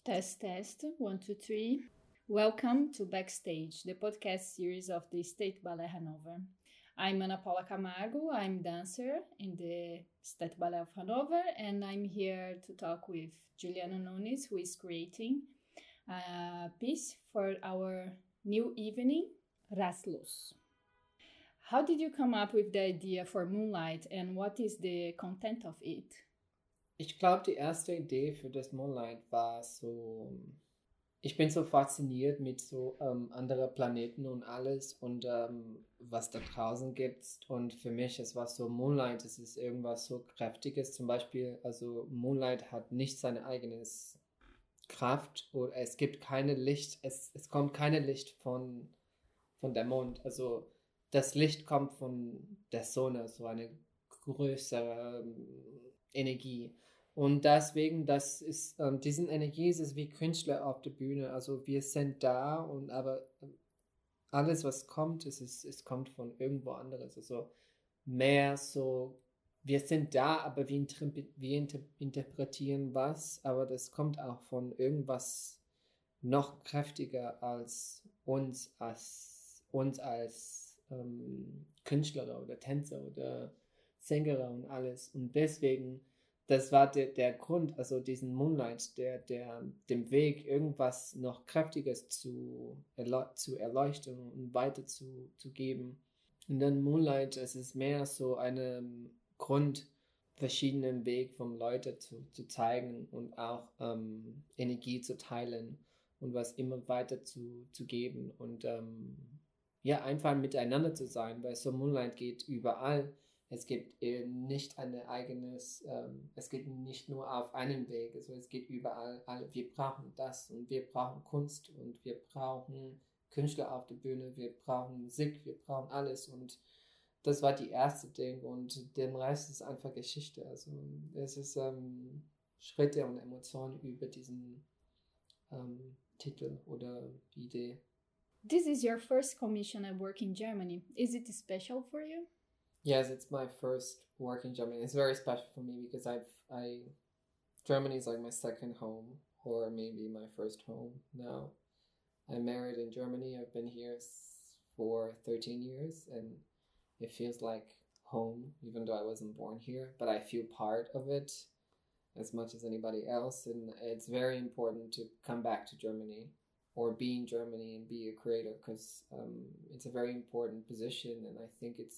Test, test. 1, 2, 3. Welcome to Backstage, the podcast series of the State Ballet Hanover. I'm Ana Paula Camargo. I'm dancer in the State Ballet of Hanover, and I'm here to talk with Juliana Nunes, who is creating a piece for our new evening, Rastlos. How did you come up with the idea for Moonlight, and what is the content of it? Ich glaube, die erste Idee für das Moonlight war so, ich bin so fasziniert mit so anderen Planeten und alles und was da draußen gibt. Und für mich, es war so Moonlight, es ist irgendwas so Kräftiges. Zum Beispiel, also Moonlight hat nicht seine eigene Kraft oder es gibt keine Licht, es kommt keine Licht von der Mond. Also das Licht kommt von der Sonne, so eine größere Energie. Und deswegen, das ist, diese Energie ist es wie Künstler auf der Bühne. Also wir sind da und aber alles, was kommt, es kommt von irgendwo anderes. Also mehr so, wir sind da, aber wir interpretieren was, aber das kommt auch von irgendwas noch kräftiger als uns als Künstler oder Tänzer oder Sänger und alles. Und deswegen, das war der Grund, also diesen Moonlight, der dem Weg, irgendwas noch Kräftiges zu erleuchten und weiter zu geben. Und dann Moonlight, es ist mehr so ein Grund, verschiedenen Weg von Leuten zu zeigen und auch Energie zu teilen und was immer weiter zu geben und einfach miteinander zu sein, weil so Moonlight geht überall. Es gibt nicht es geht nicht nur auf einem Weg, also es geht überall. Wir brauchen das und wir brauchen Kunst und wir brauchen Künstler auf der Bühne, wir brauchen Musik, wir brauchen alles und das war die erste Ding und den Rest ist einfach Geschichte. Also es ist Schritte und Emotionen über diesen Titel oder Idee. This is your first commission at work in Germany. Is it special for you? Yes, it's my first work in Germany. It's very special for me because Germany is like my second home or maybe my first home now. I'm married in Germany. I've been here for 13 years and it feels like home even though I wasn't born here, but I feel part of it as much as anybody else, and it's very important to come back to Germany or be in Germany and be a creator because it's a very important position, and I think it's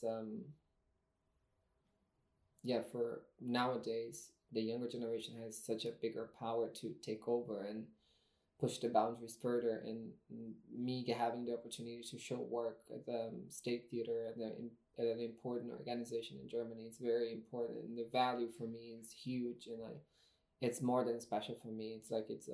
for nowadays the younger generation has such a bigger power to take over and push the boundaries further, and me having the opportunity to show work at the State Theater at an important organization in Germany is very important, and the value for me is huge, and it's more than special for me. It's like it's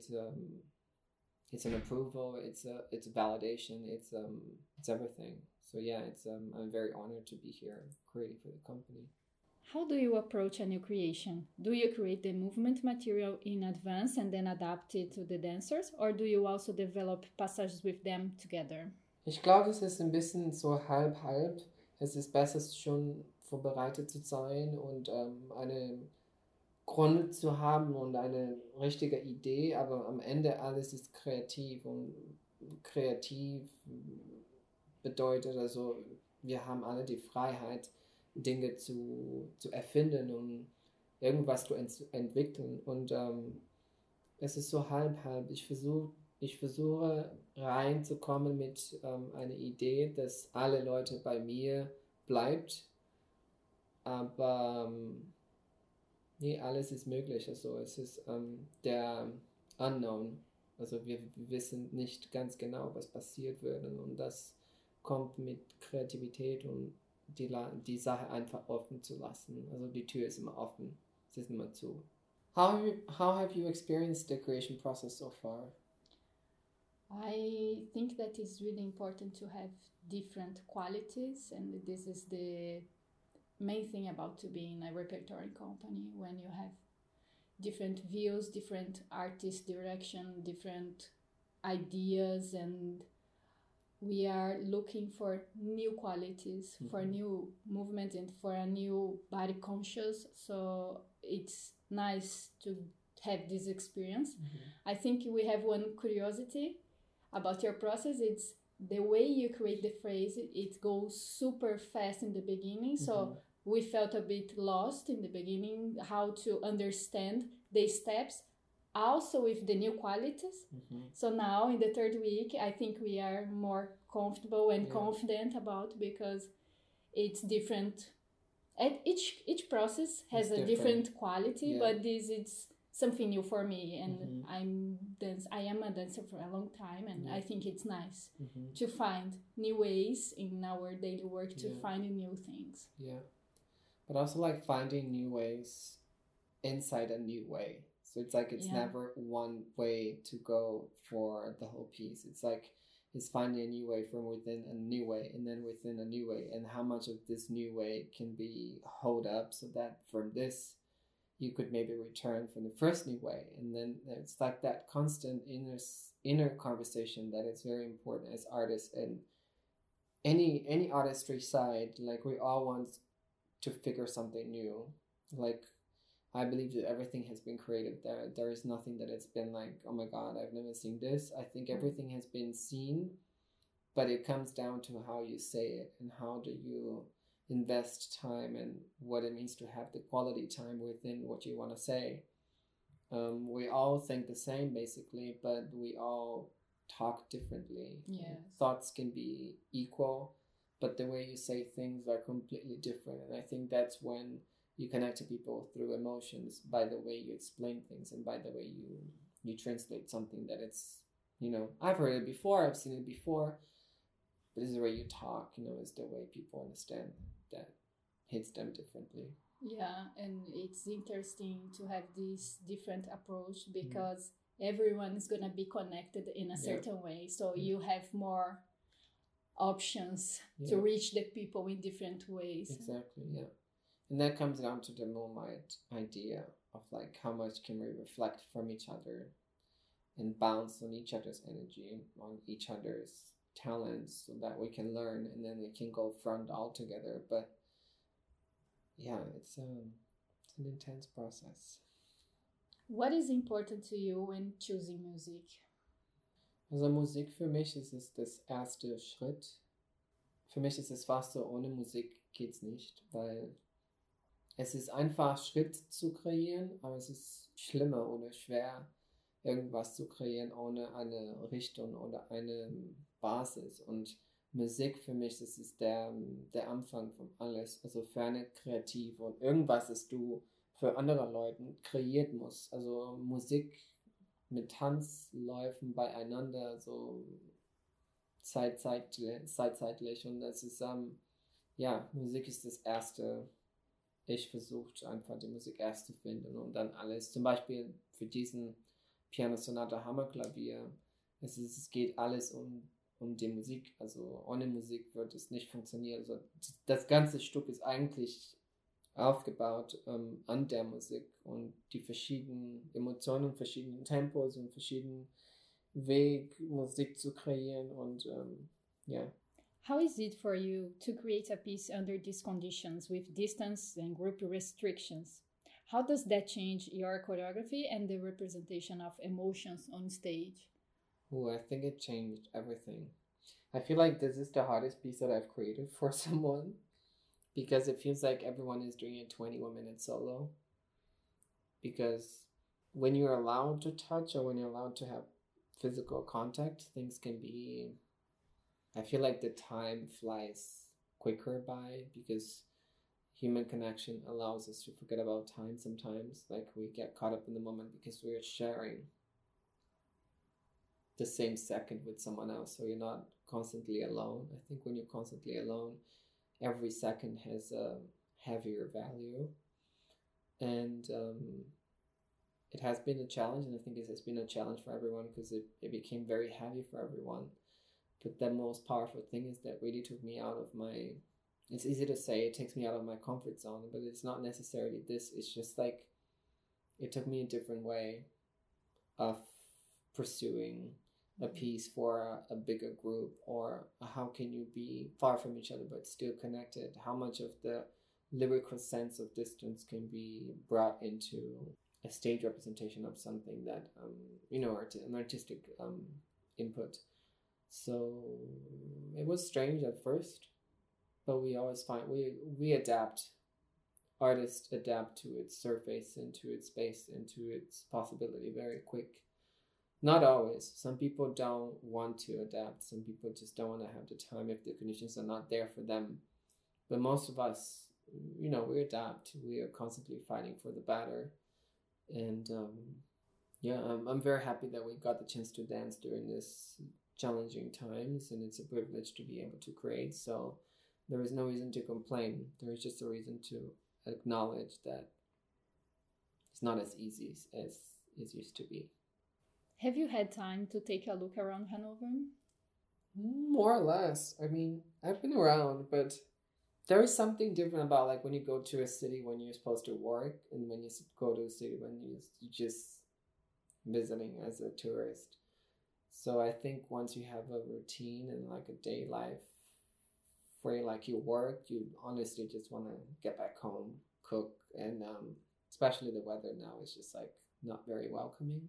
an approval, it's a validation, it's everything. So yeah, I'm very honored to be here creating for the company. How do you approach a new creation? Do you create the movement material in advance and then adapt it to the dancers, or do you also develop passages with them together? Ich glaube, es ist ein bisschen so halb-halb. Es ist besser, schon vorbereitet zu sein und eine Grund zu haben und eine richtige Idee, aber am Ende alles ist kreativ und kreativ bedeutet, also wir haben alle die Freiheit, Dinge zu erfinden und irgendwas zu entwickeln und es ist so halb-halb. Ich versuche reinzukommen mit einer Idee, dass alle Leute bei mir bleibt, aber nee, alles ist möglich. Also es ist der Unknown. Also wir wissen nicht ganz genau, was passiert wird, und das kommt mit Kreativität und die Sache einfach offen zu lassen. Also die Tür ist immer offen, es ist immer zu. How have you experienced the creation process so far? I think that it's really important to have different qualities, and this is the main thing about to be in a repertory company, when you have different views, different artist direction, different ideas, and we are looking for new qualities, for new movements, and for a new body conscious. So it's nice to have this experience. I think we have one curiosity about your process. It's the way you create the phrase. It goes super fast in the beginning, so we felt a bit lost in the beginning how to understand the steps, also with the new qualities. So now in the third week, I think we are more comfortable and confident about, because it's different. And each process has a different quality, but this is something new for me, and I am a dancer for a long time, and I think it's nice to find new ways in our daily work to find new things. Yeah, but also like finding new ways inside a new way. So it's like it's never one way to go for the whole piece. It's like it's finding a new way from within a new way, and then within a new way, and how much of this new way can be hold up so that from this you could maybe return from the first new way. And then it's like that constant inner conversation that is very important as artists, and any artistry side. Like we all want to figure something new. Like I believe that everything has been created. There is nothing that it's been like, oh my God, I've never seen this. I think everything has been seen, but it comes down to how you say it and how do you invest time and what it means to have the quality time within what you want to say. We all think the same basically, but we all talk differently. Thoughts can be equal, but the way you say things are completely different. And I think that's when you connect to people through emotions, by the way you explain things and by the way you translate something that it's, I've heard it before, I've seen it before, but this is the way you talk, is the way people understand that hits them differently. Yeah, and it's interesting to have this different approach, because everyone is going to be connected in a certain way. So you have more options to reach the people in different ways. Exactly, yeah. And that comes down to the Moonlight idea of like how much can we reflect from each other and bounce on each other's energy, on each other's talents, so that we can learn and then we can go front all together. But yeah, it's an intense process. What is important to you when choosing music? Also Musik für mich ist es das erste Schritt. Für mich ist es fast so, ohne Musik geht's nicht, weil es ist einfach, Schritt zu kreieren, aber es ist schlimmer oder schwer, irgendwas zu kreieren ohne eine Richtung oder eine Basis. Und Musik für mich, das ist der Anfang von alles. Also für eine Kreative und irgendwas, das du für andere Leute kreiert musst. Also Musik mit Tanzläufen beieinander, so zeitzeitlich. Und das ist, Musik ist das Erste. Ich versuche einfach die Musik erst zu finden und dann alles. Zum Beispiel für diesen Piano Sonata Hammerklavier. Es geht alles um die Musik. Also ohne Musik wird es nicht funktionieren. Also das ganze Stück ist eigentlich aufgebaut an der Musik und die verschiedenen Emotionen, verschiedenen Tempos und verschiedenen Weg, Musik zu kreieren und How is it for you to create a piece under these conditions with distance and group restrictions? How does that change your choreography and the representation of emotions on stage? Oh, I think it changed everything. I feel like this is the hardest piece that I've created for someone, because it feels like everyone is doing a 21-minute solo. Because when you're allowed to touch or when you're allowed to have physical contact, things can be... I feel like the time flies quicker by, because human connection allows us to forget about time sometimes. Like we get caught up in the moment because we're sharing the same second with someone else. So you're not constantly alone. I think when you're constantly alone, every second has a heavier value. And it has been a challenge, and I think it has been a challenge for everyone because it became very heavy for everyone. But the most powerful thing is that really took me out of my... It's easy to say it takes me out of my comfort zone, but it's not necessarily this. It's just like it took me a different way of pursuing a piece for a bigger group, or how can you be far from each other but still connected? How much of the lyrical sense of distance can be brought into a stage representation of something that an artistic input. So it was strange at first, but we always find we adapt. Artists adapt to its surface and to its space and to its possibility very quick. Not always. Some people don't want to adapt. Some people just don't want to have the time if the conditions are not there for them. But most of us, we adapt. We are constantly fighting for the better. And I'm very happy that we got the chance to dance during this challenging times, and it's a privilege to be able to create. So there is no reason to complain. There is just a reason to acknowledge that it's not as easy as it used to be. Have you had time to take a look around Hanover? More or less. I mean, I've been around, but there is something different about like when you go to a city when you're supposed to work and when you go to a city when you're just visiting as a tourist. So I think once you have a routine and like a day life where like you work, you honestly just want to get back home, cook, and especially the weather now is just like not very welcoming.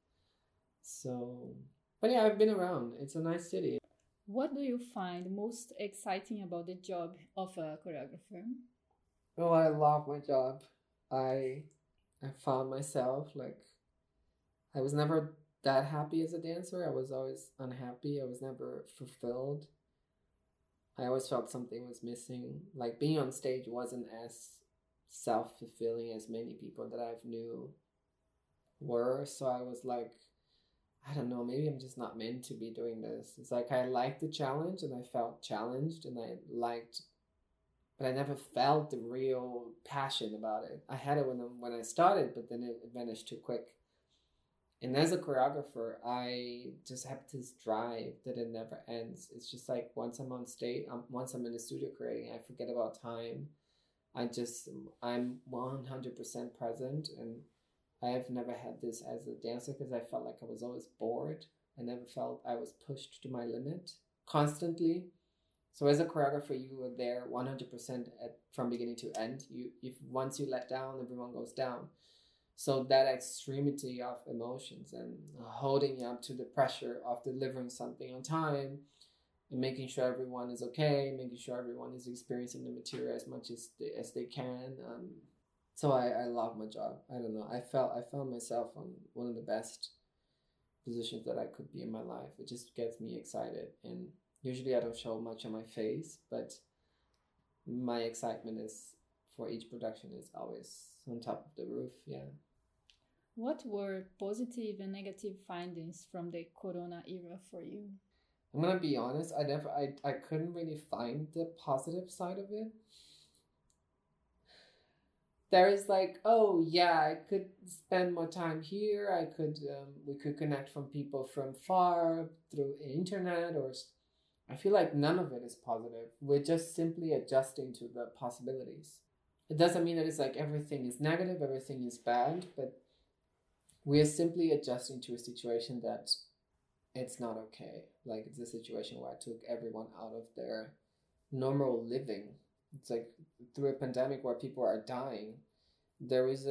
So, but yeah, I've been around. It's a nice city. What do you find most exciting about the job of a choreographer? Oh, I love my job. I found myself like I was never that happy as a dancer. I was always unhappy. I was never fulfilled. I always felt something was missing. Like being on stage wasn't as self-fulfilling as many people that I've knew were. So I was like, I don't know, maybe I'm just not meant to be doing this. It's like I liked the challenge and I felt challenged and I liked, but I never felt the real passion about it. I had it when I started, but then it vanished too quick. And as a choreographer, I just have this drive that it never ends. It's just like once I'm on stage, once I'm in the studio creating, I forget about time. I'm 100% present, and I have never had this as a dancer because I felt like I was always bored. I never felt I was pushed to my limit constantly. So as a choreographer, you were there 100% from beginning to end. If once you let down, everyone goes down. So that extremity of emotions and holding you up to the pressure of delivering something on time and making sure everyone is okay, making sure everyone is experiencing the material as much as they can. So I love my job. I don't know. I found myself on one of the best positions that I could be in my life. It just gets me excited. And usually I don't show much on my face, but my excitement is for each production is always on top of the roof. Yeah. What were positive and negative findings from the Corona era for you? I'm gonna be honest. I couldn't really find the positive side of it. There is like, oh yeah, I could spend more time here. We could connect from people from far through internet, or I feel like none of it is positive. We're just simply adjusting to the possibilities. It doesn't mean that it's like everything is negative, everything is bad, but we are simply adjusting to a situation that it's not okay. Like it's a situation where I took everyone out of their normal living. It's like through a pandemic where people are dying, there is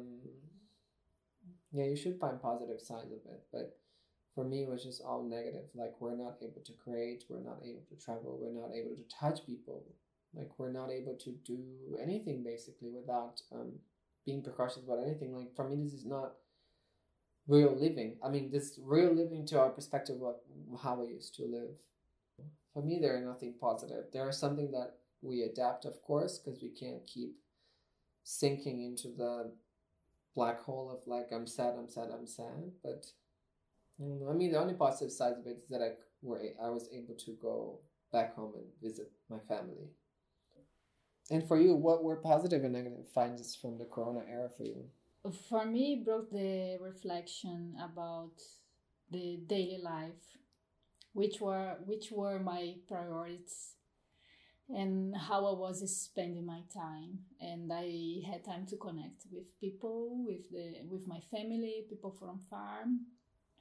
you should find positive signs of it. But for me, it was just all negative. Like we're not able to create, we're not able to travel, we're not able to touch people. Like we're not able to do anything basically without being precautious about anything. Like for me, this is not real living. I mean, this real living to our perspective of how we used to live. For me, there are nothing positive. There is something that we adapt, of course, because we can't keep sinking into the black hole of like, I'm sad. But I mean, the only positive side of it is that I was able to go back home and visit my family. And for you, what were positive and negative findings from the Corona era for you? For me, it brought the reflection about the daily life, which were my priorities, and how I was spending my time. And I had time to connect with people, with my family, people from farm,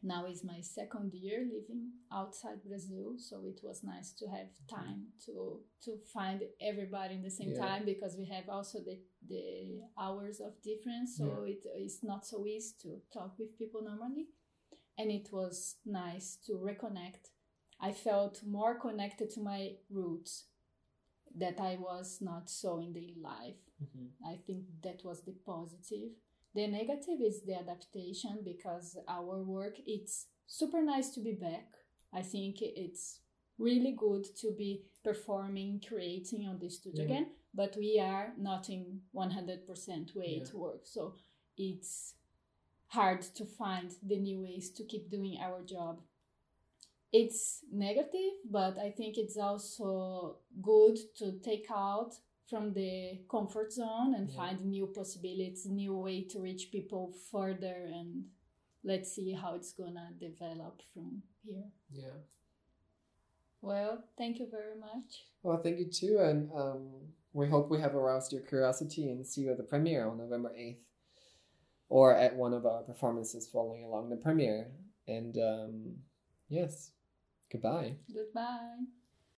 Now is my second year living outside Brazil, so it was nice to have time to find everybody in the same time, because we have also the hours of difference, so it is not so easy to talk with people normally. And it was nice to reconnect. I felt more connected to my roots that I was not so in daily life. I think that was the positive. The negative is the adaptation, because our work, it's super nice to be back. I think it's really good to be performing, creating on the studio again, but we are not in 100% way to work. So it's hard to find the new ways to keep doing our job. It's negative, but I think it's also good to take out from the comfort zone and find new possibilities, new way to reach people further, and let's see how it's gonna develop from here. Yeah. Well, thank you very much. Well, thank you too, and we hope we have aroused your curiosity and see you at the premiere on November 8th, or at one of our performances following along the premiere. And yes, goodbye. Goodbye.